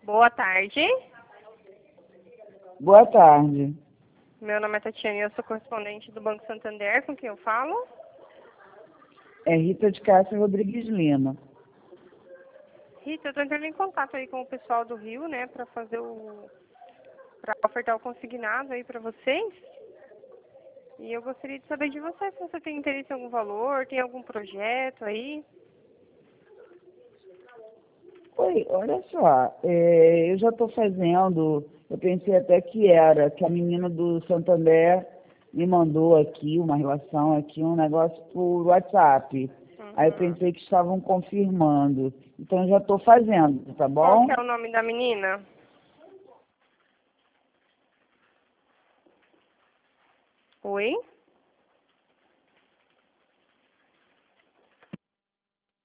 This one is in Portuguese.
Boa tarde. Boa tarde. Meu nome é Tatiane, eu sou correspondente do Banco Santander, com quem eu falo? É Rita de Cássia Rodrigues Lima. Rita, eu estou entrando em contato aí com o pessoal do Rio, né, para ofertar o consignado aí para vocês. E eu gostaria de saber de você se você tem interesse em algum valor, tem algum projeto aí. Oi, olha só, eu já estou fazendo, eu pensei até que a menina do Santander me mandou aqui uma relação, aqui um negócio por WhatsApp. Aí eu pensei que estavam confirmando. Então eu já estou fazendo, tá Qual bom? que é o nome da menina? Oi?